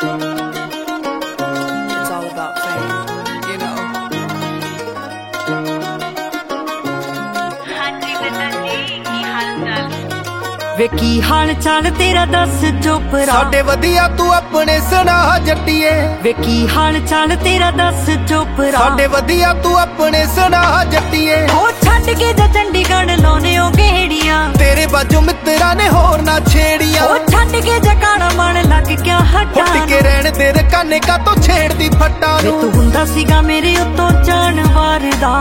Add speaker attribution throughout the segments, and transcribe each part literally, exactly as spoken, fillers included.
Speaker 1: It's all about fame, you know.
Speaker 2: ਹਾਂਜੀ ਨੰਨਾ ਜੀ ਕੀ ਹਾਲ ਚਾਲ
Speaker 3: ਵੇ ਕੀ ਹਾਲ ਚਾਲ ਤੇਰਾ ਦੱਸ ਚੋਪਰਾ
Speaker 4: ਸਾਡੇ ਵਧੀਆ ਤੂੰ ਆਪਣੇ ਸੁਣਾ ਜੱਟੀਏ
Speaker 3: ਵੇ ਕੀ ਹਾਲ ਚਾਲ ਤੇਰਾ ਦੱਸ ਚੋਪਰਾ
Speaker 4: ਸਾਡੇ ਵਧੀਆ ਤੂੰ ਆਪਣੇ ਸੁਣਾ ਜੱਟੀਏ
Speaker 3: ਉਹ ਛੱਡ ਕੇ ਜਾ ਚੰਡੀਗੜ੍ਹ ਲਾਉਨੇ ਓ ਗੇੜੀਆਂ
Speaker 4: ਤੇਰੇ ਬਾਜੂ ਮਿੱਤਰਾਂ ਨੇ ਹੋਰ ਨਾ ਛੇੜੀਆਂ
Speaker 3: ਉਹ ਛੱਡ ਕੇ ਜਾ ਕਾਣਾ ਮਨ ਲੱਗ ਗਿਆ ਹਟਾਂ
Speaker 4: ਉੱਟ ਕੇ ਰਹਿਣ ਤੇਰੇ ਕਾਨੇ ਕਾ ਤੋਂ ਛੇੜਦੀ ਫੱਟਾਂ
Speaker 3: ਵੇ
Speaker 4: ਨੂੰ
Speaker 3: ਤੂੰ ਹੁੰਦਾ ਸੀਗਾ ਮੇਰੇ ਉੱਤੋਂ ਜਾਨਵਰ ਦਾ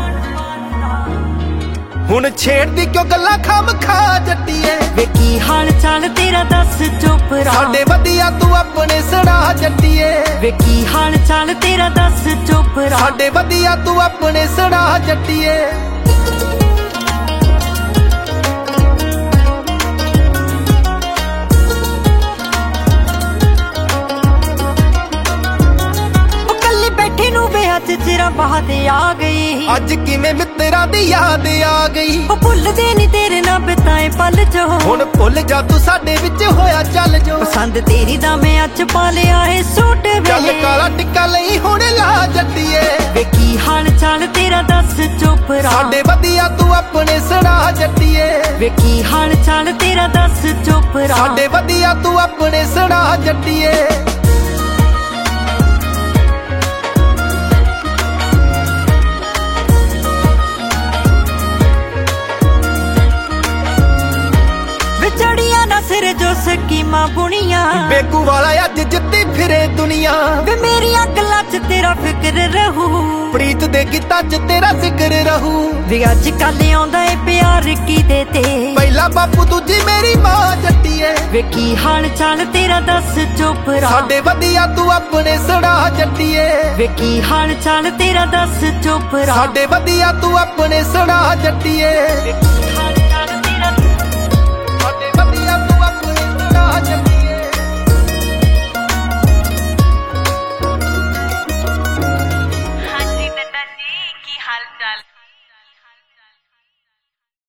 Speaker 4: ਹੁਣ ਛੇੜਦੀ ਕਿਉਂ ਗੱਲਾਂ ਖਾਮ ਖਾ ਜੱਟੀਏ
Speaker 3: ਵੇ ਕੀ ਹਾਲ ਚਾਲ ਤੇਰਾ ਦੱਸ ਚੋਪਰਾ
Speaker 4: ਸਾਡੇ ਵਧੀਆ ਤੂੰ ਆਪਣੇ ਸੁਣਾ ਜੱਟੀਏ
Speaker 3: ਵੇ ਕੀ ਹਾਲ ਚਾਲ ਤੇਰਾ ਦੱਸ ਚੋਪਰਾ
Speaker 4: ਸਾਡੇ ਵਧੀਆ ਤੂੰ ਆਪਣੇ ਸੁਣਾ ਜੱਟੀਏ
Speaker 3: ਉਹ ਕੱਲੀ ਬੈਠੀ ਨੂੰ ਵੇ ਅੱਜ ਤੇਰਾ ਬਾਤ ਆ ਗਈ
Speaker 4: ਅੱਜ ਕਿਵੇਂ ਮਿੱਤਰਾਂ ਦੀ ਯਾਦ ਆ ਗਈ
Speaker 3: ਉਹ ਭੁੱਲਦੇ ਨੀ ਤੇਰੇ ਨਾਲ ਬਿਤਾਏ ਪਲ ਜੋ
Speaker 4: ਹੁਣ ਭੁੱਲ ਜਾ ਤੂੰ ਸਾਡੇ ਵਿੱਚ ਹੋਇਆ ਚੱਲ ਜੋ
Speaker 3: ਪਸੰਦ ਤੇਰੀ ਦਾ ਮੈਂ ਅੱਜ ਪਾ ਲਿਆ ਏ ਸੂਟ
Speaker 4: ਚੱਲ
Speaker 3: ਵੇ
Speaker 4: ਕਾਲਾ ਟਿੱਕਾ ਲਈ ਹੁਣ ਲਾ ਜੱਟੀਏ
Speaker 3: ਵੇ ਕੀ ਹਾਲ ਚਾਲ ਤੇਰਾ ਦੱਸ ਚੋਪਰਾ
Speaker 4: ਸਾਡੇ ਵਧੀਆ ਤੂੰ ਆਪਣੇ ਸੁਣਾ ਜੱਟੀਏ
Speaker 3: ਵੇ ਕੀ ਹਾਲ ਚਾਲ ਤੇਰਾ ਦੱਸ ਚੋਪਰਾ
Speaker 4: ਸਾਡੇ ਵਧੀਆ ਤੂੰ ਆਪਣੇ ਸੁਣਾ ਜੱਟੀਏ
Speaker 3: ਵਿਚੜੀਆਂ ਨਾ ਸਿਰ ਜੋ ਸਕੀਮਾਂ ਬੁਣੀਆਂ
Speaker 4: ਬੇਕੂ ਵਾਲਾ ਅੱਜ ਜਿੱਤੀ ਫਿਰੇ ਦੁਨੀਆ
Speaker 3: ਵੇ ਮੇਰੀਆਂ ਗੱਲਾਂ 'ਚ ਤੇਰਾ ਫਿਕਰ ਰਹੂ
Speaker 4: ਪ੍ਰੀਤ ਦੇ ਗੀਤਾਂ 'ਚ ਤੇਰਾ ਜ਼ਿਕਰ ਰਹੂ
Speaker 3: ਵੀ ਅੱਜ ਕੱਲ ਆਉਂਦਾ ਏ ਪਿਆਰ ਕੀਦੇ ਤੇ
Speaker 4: ਪਹਿਲਾ ਬਾਪੂ ਦੂਜੀ ਮੇਰੀ ਮਾਂ ਜੱਟੀਏ
Speaker 3: ਵੇ ਕੀ ਹਾਲ ਚਾਲ ਤੇਰਾ ਦੱਸ ਚੋਪਰਾ
Speaker 4: ਸਾਡੇ ਵਧੀਆ ਤੂੰ ਆਪਣੇ ਸੁਣਾ ਜੱਟੀਏ
Speaker 3: ਵੇ ਕੀ ਹਾਲ ਚਾਲ ਤੇਰਾ ਦੱਸ ਚੋਪਰਾ
Speaker 4: ਸਾਡੇ ਵਧੀਆ ਤੂੰ ਆਪਣੇ ਸੁਣਾ ਜੱਟੀਏ